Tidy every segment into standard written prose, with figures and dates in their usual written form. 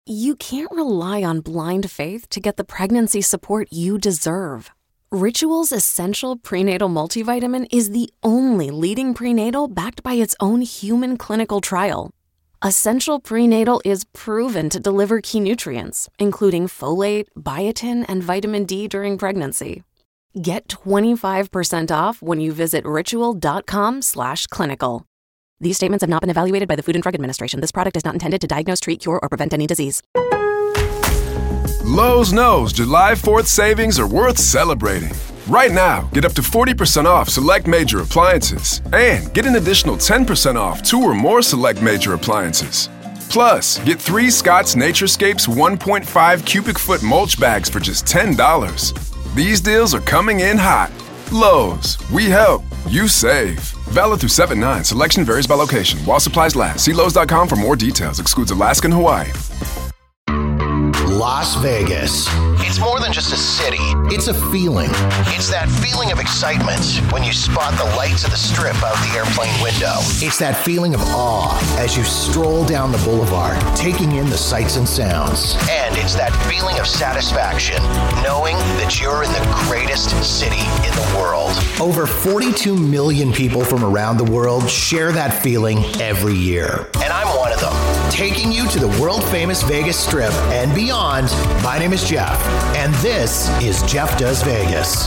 You can't rely on blind faith to get the pregnancy support you deserve. Ritual's Essential Prenatal Multivitamin is the only leading prenatal backed by its own human clinical trial. Essential Prenatal is proven to deliver key nutrients, including folate, biotin, and vitamin D during pregnancy. Get 25% off when you visit ritual.com/clinical. These statements have not been evaluated by the Food and Drug Administration. This product is not intended to diagnose, treat, cure, or prevent any disease. Lowe's knows July 4th savings are worth celebrating. Right now, get up to 40% off select major appliances and get an additional 10% off 2 or more select major appliances. Plus, get 3 Scott's Naturescapes 1.5 cubic foot mulch bags for just $10. These deals are coming in hot. Lowe's, we help, you save. Valid through 7/9. Selection varies by location. While supplies last. See Lowe's.com for more details. Excludes Alaska and Hawaii. Las Vegas. It's more than just a city. It's a feeling. It's that feeling of excitement when you spot the lights of the strip out the airplane window. It's that feeling of awe as you stroll down the boulevard, taking in the sights and sounds. And it's that feeling of satisfaction, knowing that you're in the greatest city in the world. Over 42 million people from around the world share that feeling every year. And I'm one of them. Taking you to the world-famous Vegas Strip and beyond, my name is Jeff, and this is Jeff Does Vegas.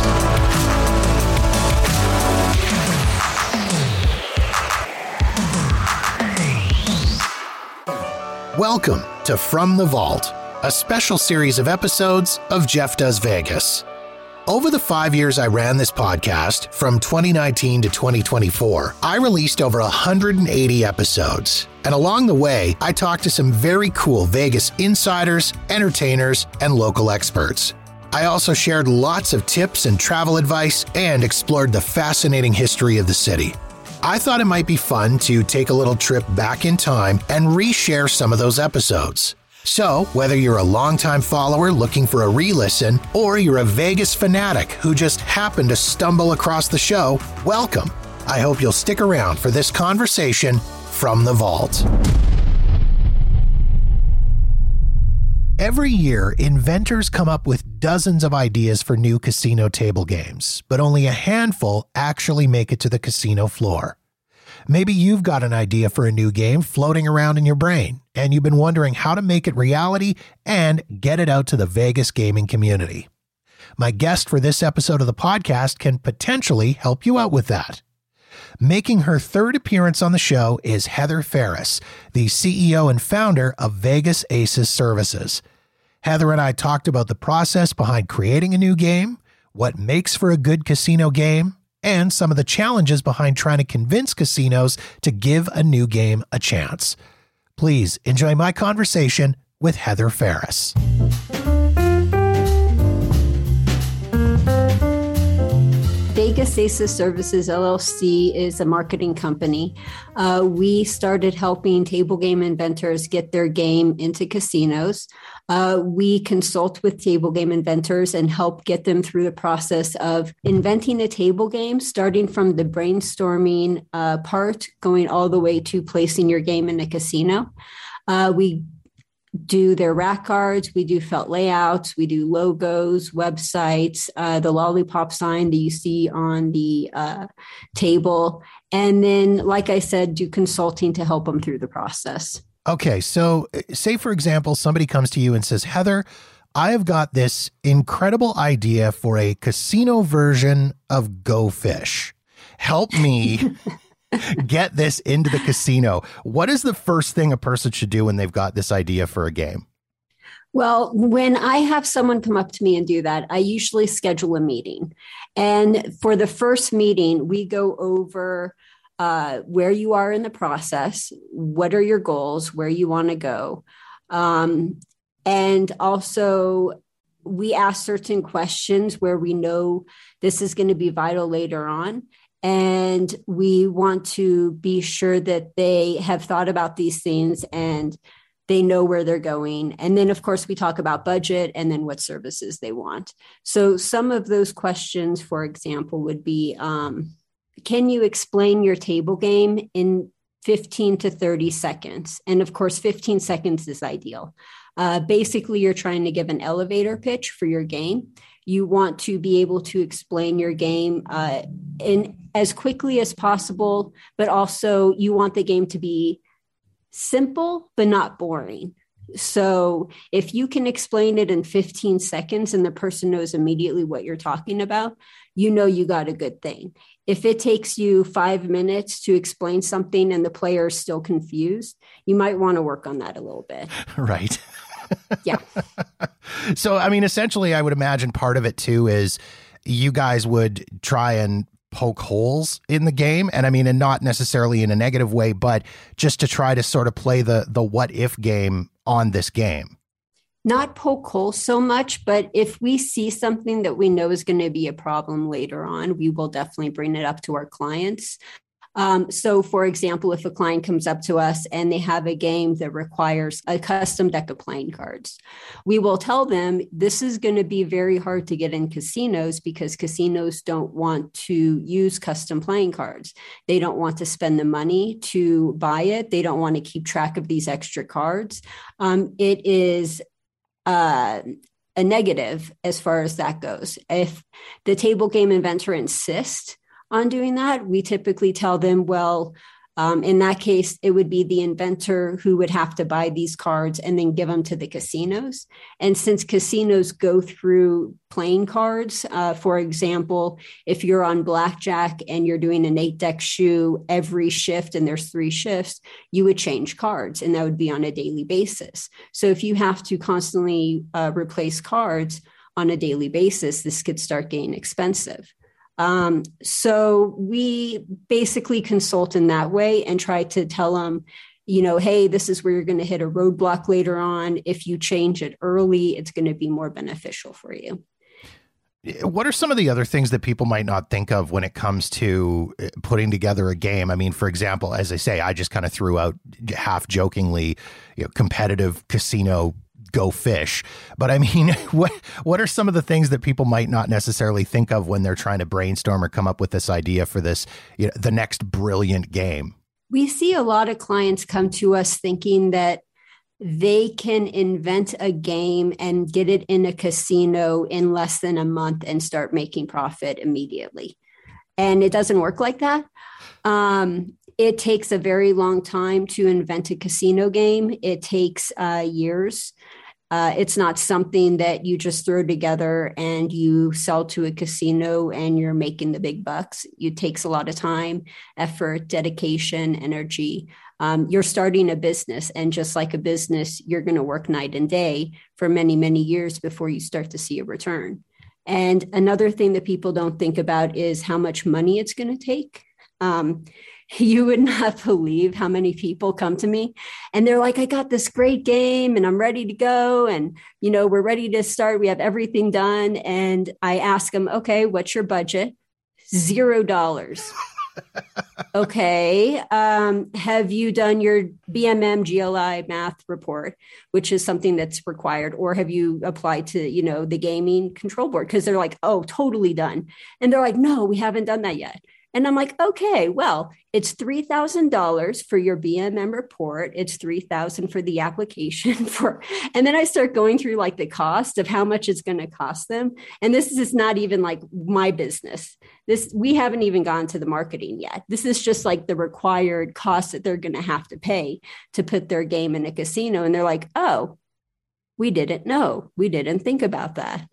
Welcome to From the Vault, a special series of episodes of Jeff Does Vegas. Over the 5 years I ran this podcast, from 2019 to 2024, I released over 180 episodes. And along the way, I talked to some very cool Vegas insiders, entertainers, and local experts. I also shared lots of tips and travel advice and explored the fascinating history of the city. I thought it might be fun to take a little trip back in time and reshare some of those episodes. So, whether you're a longtime follower looking for a re-listen, or you're a Vegas fanatic who just happened to stumble across the show, welcome. I hope you'll stick around for this conversation from the vault. Every year, inventors come up with dozens of ideas for new casino table games, but only a handful actually make it to the casino floor. Maybe you've got an idea for a new game floating around in your brain, and you've been wondering how to make it reality and get it out to the Vegas gaming community. My guest for this episode of the podcast can potentially help you out with that. Making her third appearance on the show is Heather Ferris, the CEO and founder of Vegas Aces Services. Heather and I talked about the process behind creating a new game, what makes for a good casino game, and some of the challenges behind trying to convince casinos to give a new game a chance. Please enjoy my conversation with Heather Ferris. Vegas Aces Services LLC is a marketing company. We started helping table game inventors get their game into casinos. We consult with table game inventors and help get them through the process of inventing a table game, starting from the brainstorming part, going all the way to placing your game in a casino. We do their rack cards, we do felt layouts, we do logos, websites, the lollipop sign that you see on the table. And then, like I said, do consulting to help them through the process. Okay, so say, for example, somebody comes to you and says, Heather, I have got this incredible idea for a casino version of Go Fish. Help me get this into the casino. What is the first thing a person should do when they've got this idea for a game? Well, when I have someone come up to me and do that, I usually schedule a meeting. And for the first meeting, we go over where you are in the process, what are your goals, where you want to go. And also, we ask certain questions where we know this is going to be vital later on. And we want to be sure that they have thought about these things and they know where they're going. And then, of course, we talk about budget and then what services they want. So some of those questions, for example, would be, can you explain your table game in 15 to 30 seconds? And of course, 15 seconds is ideal. Basically, you're trying to give an elevator pitch for your game. You want to be able to explain your game in as quickly as possible, but also you want the game to be simple, but not boring. So if you can explain it in 15 seconds and the person knows immediately what you're talking about, you know you got a good thing. If it takes you 5 minutes to explain something and the player is still confused, you might want to work on that a little bit. Right. Yeah. So, I mean, essentially, I would imagine part of it, too, is you guys would try and poke holes in the game. And I mean, and not necessarily in a negative way, but just to try to sort of play the what if game on this game. Not poke holes so much, but if we see something that we know is going to be a problem later on, we will definitely bring it up to our clients. So, for example, if a client comes up to us and they have a game that requires a custom deck of playing cards, we will tell them this is going to be very hard to get in casinos because casinos don't want to use custom playing cards. They don't want to spend the money to buy it. They don't want to keep track of these extra cards. It is a negative as far as that goes. If the table game inventor insists on doing that, we typically tell them, well, in that case, it would be the inventor who would have to buy these cards and then give them to the casinos. And since casinos go through playing cards, for example, if you're on blackjack and you're doing an 8-deck shoe every shift and there's 3 shifts, you would change cards and that would be on a daily basis. So if you have to constantly replace cards on a daily basis, this could start getting expensive. So we basically consult in that way and try to tell them, you know, hey, this is where you're going to hit a roadblock later on. If you change it early, it's going to be more beneficial for you. What are some of the other things that people might not think of when it comes to putting together a game? I mean, for example, as I say, I just kind of threw out half jokingly, competitive casino Go Fish. But I mean, what are some of the things that people might not necessarily think of when they're trying to brainstorm or come up with this idea for this, the next brilliant game? We see a lot of clients come to us thinking that they can invent a game and get it in a casino in less than a month and start making profit immediately. And it doesn't work like that. It takes a very long time to invent a casino game. It takes years. It's not something that you just throw together and you sell to a casino and you're making the big bucks. It takes a lot of time, effort, dedication, energy. You're starting a business, and just like a business, you're going to work night and day for many, many years before you start to see a return. And another thing that people don't think about is how much money it's going to take. You would not believe how many people come to me and they're like, I got this great game and I'm ready to go. And, we're ready to start. We have everything done. And I ask them, okay, what's your budget? $0. Okay. Have you done your BMM GLI math report, which is something that's required? Or have you applied to, the gaming control board? Because they're like, oh, totally done. And they're like, no, we haven't done that yet. And I'm like, okay, well, it's $3,000 for your BMM report. It's $3,000 for the application and then I start going through like the cost of how much it's going to cost them. And this is not even like my business. We haven't even gone to the marketing yet. This is just like the required cost that they're going to have to pay to put their game in a casino. And they're like, oh, we didn't know. We didn't think about that.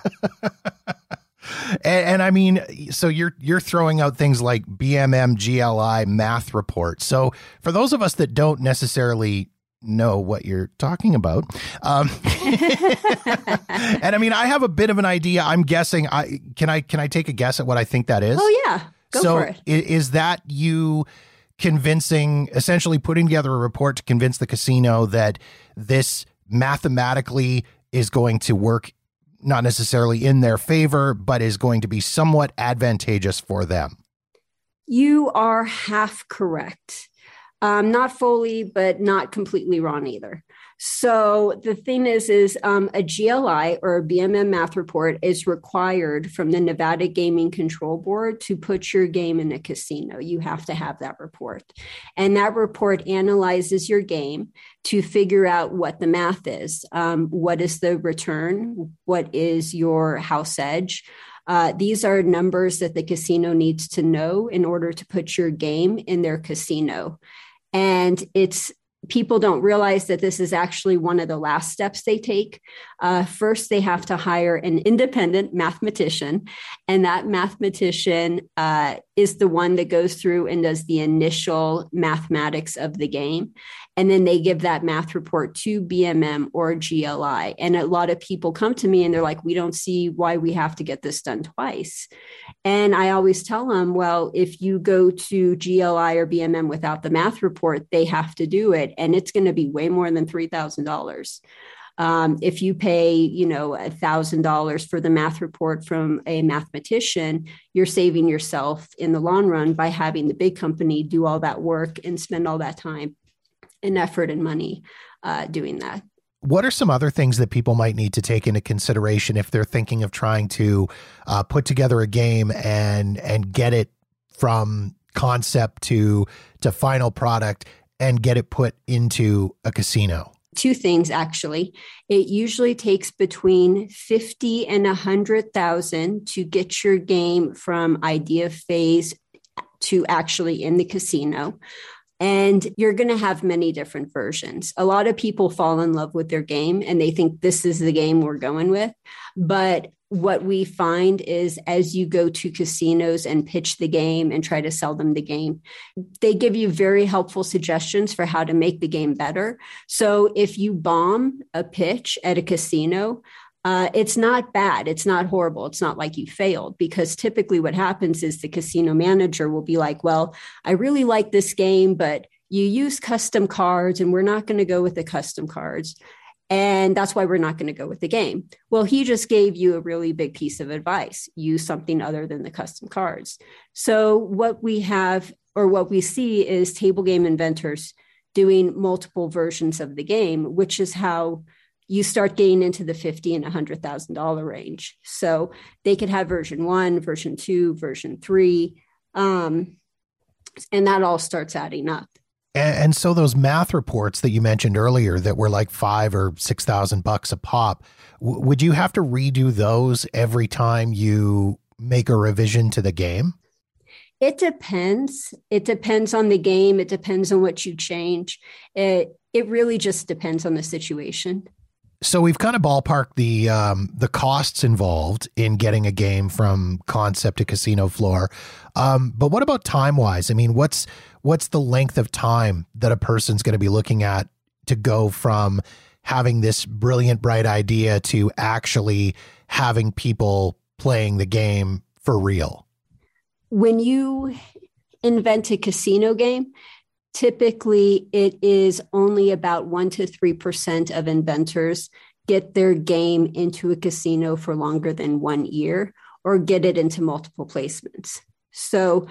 And I mean, so you're throwing out things like BMM GLI math report. So for those of us that don't necessarily know what you're talking about, and I mean, I have a bit of an idea. I'm guessing. Can I take a guess at what I think that is? Oh yeah, go for it. Is that you essentially putting together a report to convince the casino that this mathematically is going to work? Not necessarily in their favor, but is going to be somewhat advantageous for them? You are half correct. Not fully, but not completely wrong either. So the thing is a GLI or a BMM math report is required from the Nevada Gaming Control Board to put your game in a casino. You have to have that report. And that report analyzes your game to figure out what the math is. What is the return? What is your house edge? These are numbers that the casino needs to know in order to put your game in their casino. And people don't realize that this is actually one of the last steps they take. First, they have to hire an independent mathematician, and that mathematician is the one that goes through and does the initial mathematics of the game. And then they give that math report to BMM or GLI. And a lot of people come to me and they're like, we don't see why we have to get this done twice. And I always tell them, well, if you go to GLI or BMM without the math report, they have to do it. And it's going to be way more than $3,000. If you pay, $1,000 for the math report from a mathematician, you're saving yourself in the long run by having the big company do all that work and spend all that time and effort and money doing that. What are some other things that people might need to take into consideration if they're thinking of trying to put together a game and get it from concept to final product and get it put into a casino? Two things, actually. It usually takes between 50 and 100,000 to get your game from idea phase to actually in the casino. And you're going to have many different versions. A lot of people fall in love with their game and they think this is the game we're going with. But what we find is as you go to casinos and pitch the game and try to sell them the game, they give you very helpful suggestions for how to make the game better. So if you bomb a pitch at a casino, it's not bad. It's not horrible. It's not like you failed, because typically what happens is the casino manager will be like, well, I really like this game, but you use custom cards and we're not going to go with the custom cards. And that's why we're not going to go with the game. Well, he just gave you a really big piece of advice. Use something other than the custom cards. So what we have, or what we see, is table game inventors doing multiple versions of the game, which is how you start getting into the $50,000 and $100,000 range. So they could have version 1, version 2, version 3, and that all starts adding up. And so those math reports that you mentioned earlier that were like $5,000 or $6,000 a pop, would you have to redo those every time you make a revision to the game? It depends. It depends on the game. It depends on what you change. It really just depends on the situation. So we've kind of ballparked the costs involved in getting a game from concept to casino floor. But what about time-wise? I mean, what's the length of time that a person's going to be looking at to go from having this brilliant, bright idea to actually having people playing the game for real? When you invent a casino game, typically it is only about 1% to 3% of inventors get their game into a casino for longer than 1 year or get it into multiple placements. So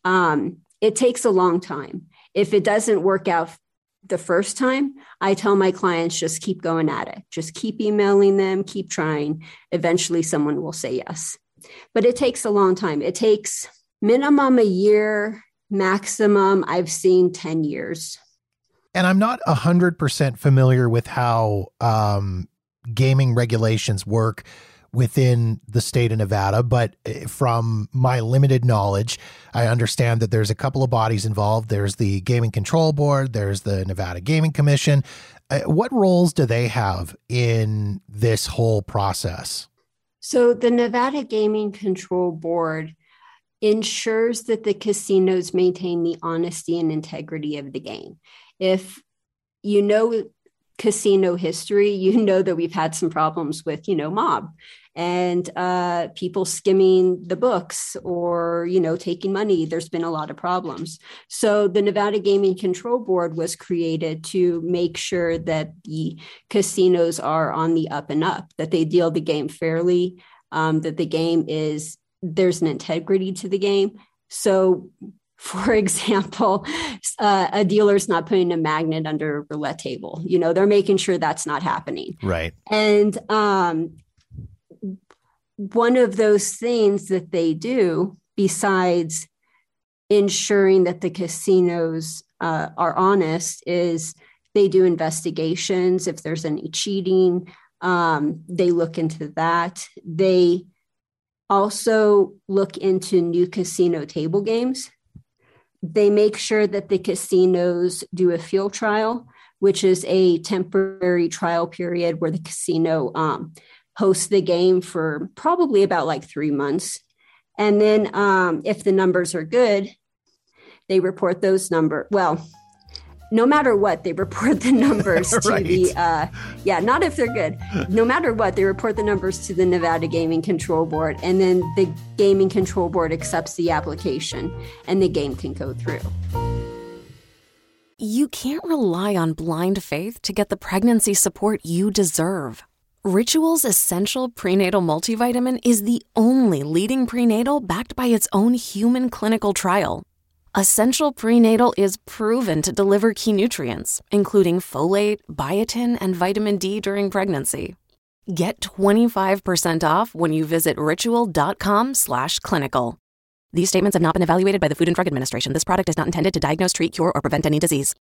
it takes a long time. If it doesn't work out the first time, I tell my clients, just keep going at it. Just keep emailing them, keep trying. Eventually someone will say yes. But it takes a long time. It takes minimum a year, maximum I've seen 10 years. And I'm not 100% familiar with how gaming regulations work within the state of Nevada, but from my limited knowledge, I understand that there's a couple of bodies involved. There's the Gaming Control Board, there's the Nevada Gaming Commission. What roles do they have in this whole process? So the Nevada Gaming Control Board ensures that the casinos maintain the honesty and integrity of the game. If you know casino history, you know that we've had some problems with, mob and people skimming the books or, taking money. There's been a lot of problems. So the Nevada Gaming Control Board was created to make sure that the casinos are on the up and up, that they deal the game fairly, that the game there's an integrity to the game. So For example, a dealer's not putting a magnet under a roulette table. They're making sure that's not happening. Right. And one of those things that they do, besides ensuring that the casinos are honest, is they do investigations. If there's any cheating, they look into that. They also look into new casino table games. They make sure that the casinos do a field trial, which is a temporary trial period where the casino hosts the game for probably about like 3 months. And then if the numbers are good, they report those numbers. Well, no matter what, they report the numbers to Right. not if they're good. No matter what, they report the numbers to the Nevada Gaming Control Board, and then the Gaming Control Board accepts the application, and the game can go through. You can't rely on blind faith to get the pregnancy support you deserve. Ritual's Essential Prenatal Multivitamin is the only leading prenatal backed by its own human clinical trial. Essential Prenatal is proven to deliver key nutrients, including folate, biotin, and vitamin D during pregnancy. Get 25% off when you visit ritual.com/clinical. These statements have not been evaluated by the Food and Drug Administration. This product is not intended to diagnose, treat, cure, or prevent any disease.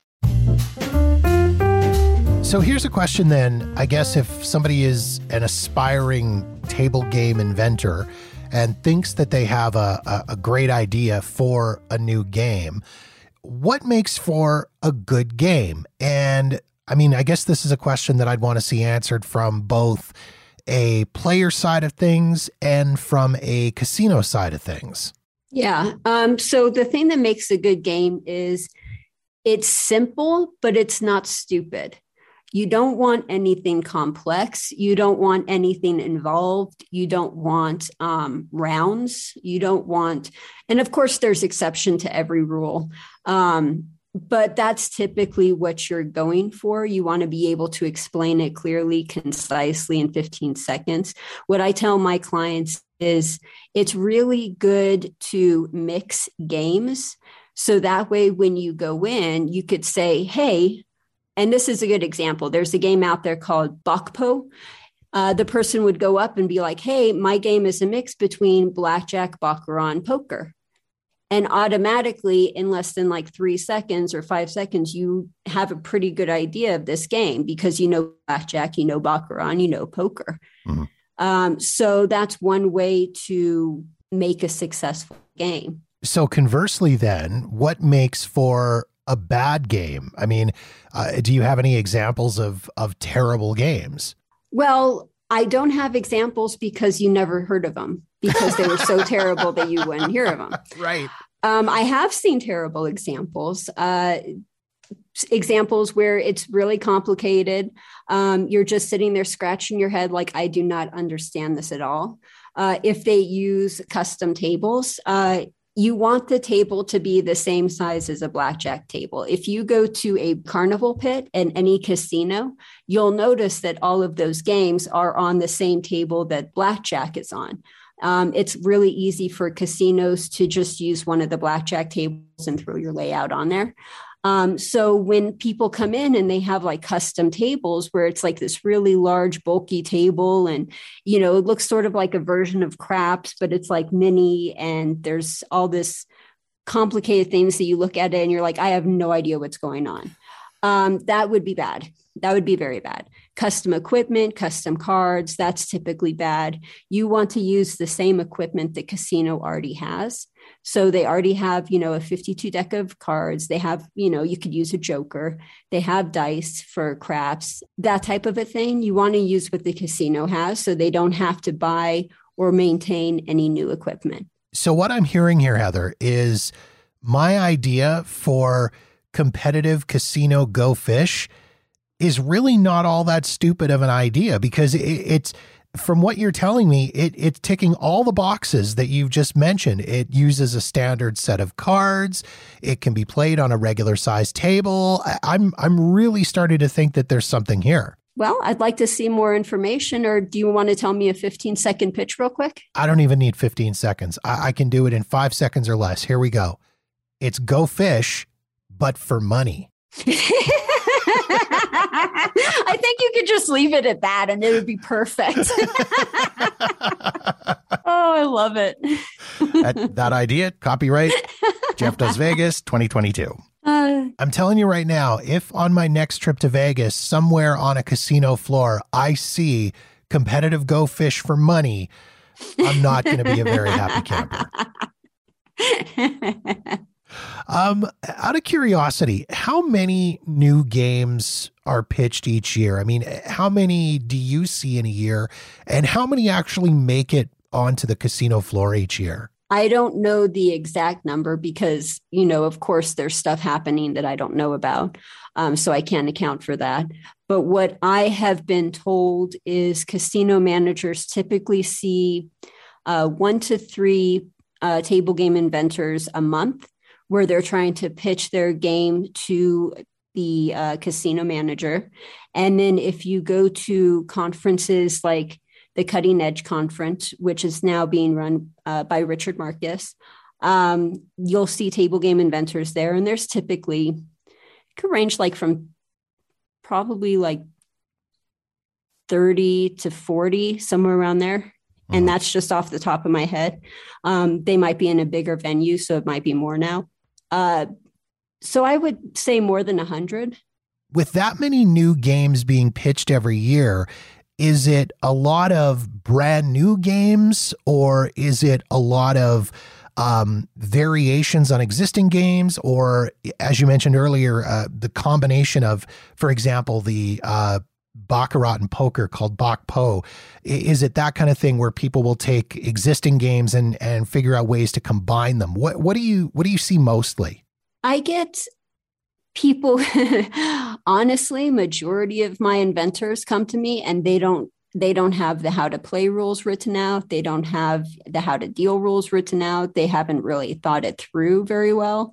So here's a question then. I guess if somebody is an aspiring table game inventor and thinks that they have a great idea for a new game, what makes for a good game? And I mean, I guess this is a question that I'd want to see answered from both a player side of things and from a casino side of things. Yeah. So the thing that makes a good game is it's simple, but it's not stupid. You don't want anything complex. You don't want anything involved. You don't want rounds. You don't want, and of course, there's exception to every rule. But that's typically what you're going for. You want to be able to explain it clearly, concisely in 15 seconds. What I tell my clients is it's really good to mix games. So that way, when you go in, you could say, hey, and this is a good example. There's a game out there called Bakpo. The person would go up and be like, hey, my game is a mix between blackjack, baccarat, and poker. And automatically, in less than like 3 seconds or 5 seconds, you have a pretty good idea of this game because you know blackjack, you know baccarat, and you know poker. Mm-hmm. So that's one way to make a successful game. So conversely then, what makes for a bad game? I mean, do you have any examples of terrible games? Well, I don't have examples because you never heard of them because they were so terrible that you wouldn't hear of them. Right. I have seen terrible examples. Examples where it's really complicated. You're just sitting there scratching your head like, I do not understand this at all. If they use custom tables, you want the table to be the same size as a blackjack table. If you go to a carnival pit in any casino, you'll notice that all of those games are on the same table that blackjack is on. It's really easy for casinos to just use one of the blackjack tables and throw your layout on there. So when people come in and they have like custom tables where it's like this really large, bulky table and, you know, it looks sort of like a version of craps, but it's like mini and there's all this complicated things that you look at it and you're like, I have no idea what's going on. That would be bad. That would be very bad. Custom equipment, custom cards, that's typically bad. You want to use the same equipment the casino already has. So they already have, you know, a 52 deck of cards. They have, you know, you could use a joker. They have dice for craps, that type of a thing. You want to use what the casino has so they don't have to buy or maintain any new equipment. So what I'm hearing here, Heather, is my idea for competitive casino Go Fish is really not all that stupid of an idea because it's from what you're telling me, it's ticking all the boxes that you've just mentioned. It uses a standard set of cards. It can be played on a regular size table. I'm really starting to think that there's something here. Well, I'd like to see more information, or do you want to tell me a 15-second pitch real quick? I don't even need 15 seconds. I can do it in 5 seconds or less. Here we go. It's Go Fish, but for money. I think you could just leave it at that and it would be perfect. Oh, I love it. That idea, copyright, Jeff Does Vegas 2022. I'm telling you right now, if on my next trip to Vegas, somewhere on a casino floor, I see competitive Go Fish for money, I'm not going to be a very happy camper. Out of curiosity, how many new games are pitched each year? I mean, how many do you see in a year, and how many actually make it onto the casino floor each year? I don't know the exact number because, of course, there's stuff happening that I don't know about. So I can't account for that. But what I have been told is casino managers typically see 1 to 3 table game inventors a month, where they're trying to pitch their game to the casino manager. And then if you go to conferences like the Cutting Edge Conference, which is now being run by Richard Marcus, you'll see table game inventors there. And there's typically, it could range like from probably like 30 to 40, somewhere around there. And that's just off the top of my head. They might be in a bigger venue, so it might be more now. So I would say more than 100. With that many new games being pitched every year, is it a lot of brand new games, or is it a lot of variations on existing games, or, as you mentioned earlier, the combination of, for example, the Baccarat and poker called Bacpo? Is it that kind of thing where people will take existing games and figure out ways to combine them? What do you see mostly? I get people, honestly, majority of my inventors come to me and they don't have the how to play rules written out. They don't have the how to deal rules written out. They haven't really thought it through very well.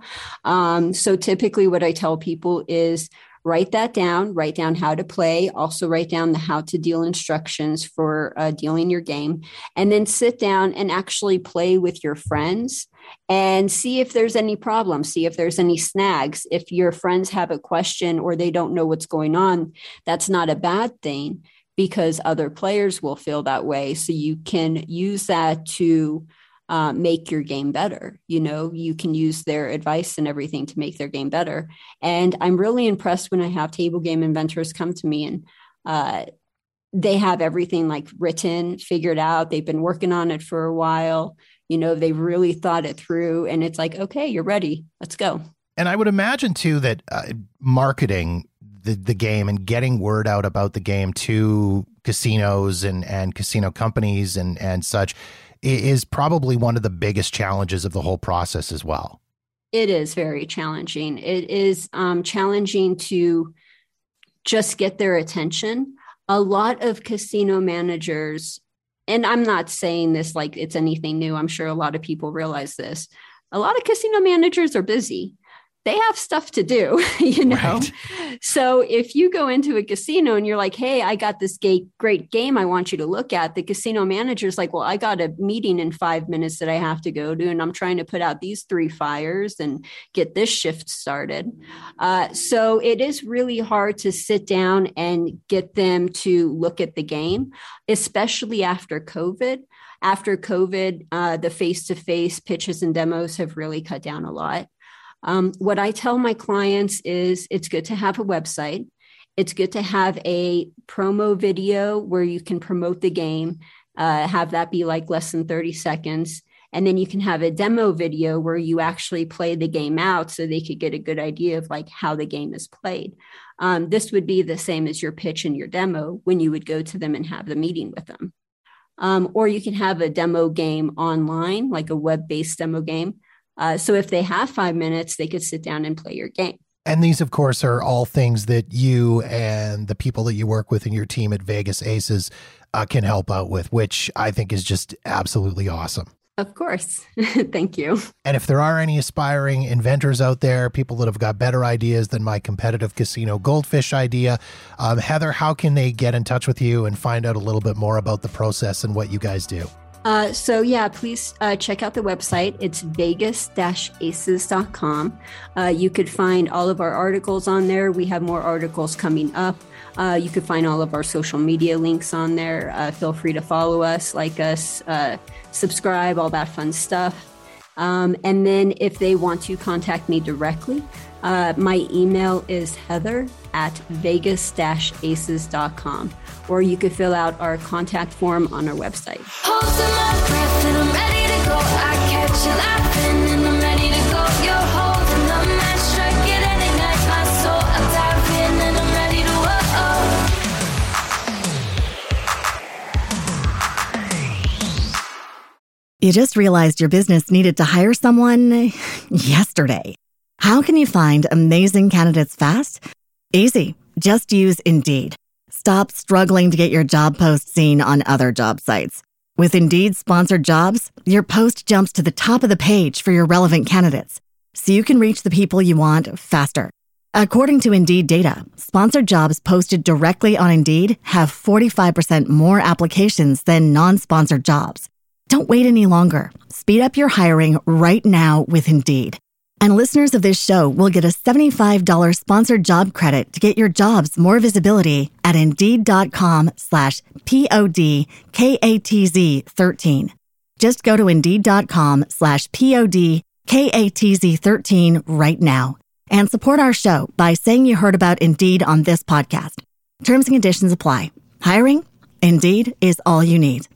So typically what I tell people is write down how to play, also write down the how to deal instructions for dealing your game, and then sit down and actually play with your friends and see if there's any problems, see if there's any snags. If your friends have a question or they don't know what's going on, that's not a bad thing, because other players will feel that way. So you can use that to make your game better. You can use their advice and everything to make their game better. And I'm really impressed when I have table game inventors come to me and they have everything like written, figured out. They've been working on it for a while. They've really thought it through, and it's like, okay, you're ready. Let's go. And I would imagine too that marketing the game and getting word out about the game to casinos and casino companies and such is probably one of the biggest challenges of the whole process as well. It is very challenging. It is challenging to just get their attention. A lot of casino managers, and I'm not saying this like it's anything new, I'm sure a lot of people realize this, a lot of casino managers are busy. They have stuff to do, Right. So if you go into a casino and you're like, hey, I got this great game I want you to look at, the casino manager's like, well, I got a meeting in 5 minutes that I have to go to, and I'm trying to put out these 3 fires and get this shift started. So it is really hard to sit down and get them to look at the game, especially after COVID. After COVID, the face-to-face pitches and demos have really cut down a lot. What I tell my clients is it's good to have a website. It's good to have a promo video where you can promote the game, have that be like less than 30 seconds. And then you can have a demo video where you actually play the game out so they could get a good idea of like how the game is played. This would be the same as your pitch and your demo when you would go to them and have the meeting with them. Or you can have a demo game online, like a web-based demo game. So if they have 5 minutes, they could sit down and play your game. And these, of course, are all things that you and the people that you work with in your team at Vegas Aces can help out with, which I think is just absolutely awesome. Of course. Thank you. And if there are any aspiring inventors out there, people that have got better ideas than my competitive casino goldfish idea, Heather, how can they get in touch with you and find out a little bit more about the process and what you guys do? Please check out the website. It's vegas-aces.com. You could find all of our articles on there. We have more articles coming up. You could find all of our social media links on there. Feel free to follow us, like us, subscribe, all that fun stuff. And then if they want to contact me directly, my email is heather@vegas-aces.com, or you could fill out our contact form on our website. Holding my breath and I'm ready to go. I catch you laughing and I'm ready to go. You're holding the match, strike it and ignite my soul. I'm dive in and I'm ready to You just realized your business needed to hire someone yesterday. How can you find amazing candidates fast? Easy. Just use Indeed. Stop struggling to get your job post seen on other job sites. With Indeed sponsored jobs, your post jumps to the top of the page for your relevant candidates, so you can reach the people you want faster. According to Indeed data, sponsored jobs posted directly on Indeed have 45% more applications than non-sponsored jobs. Don't wait any longer. Speed up your hiring right now with Indeed. And listeners of this show will get a $75 sponsored job credit to get your jobs more visibility at Indeed.com/PODKATZ13. Just go to Indeed.com/PODKATZ13 right now and support our show by saying you heard about Indeed on this podcast. Terms and conditions apply. Hiring? Indeed is all you need.